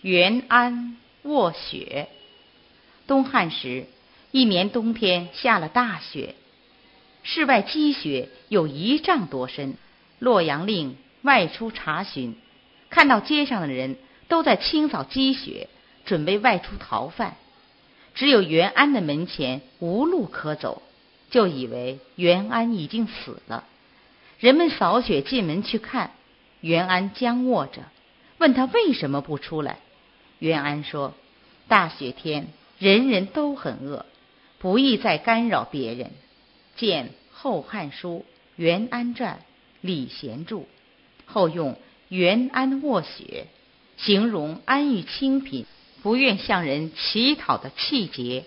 袁安卧雪。东汉时，一年冬天下了大雪，室外积雪有1丈多深。洛阳令外出查询，看到街上的人都在清扫积雪，准备外出逃犯，只有袁安的门前无路可走，就以为袁安已经死了。人们扫雪进门去看，袁安僵卧着，问他为什么不出来。袁安说，大雪天人人都很饿，不宜再干扰别人。见《后汉书·袁安传》李贤注，后用袁安卧雪形容安于清贫，不愿向人乞讨的气节。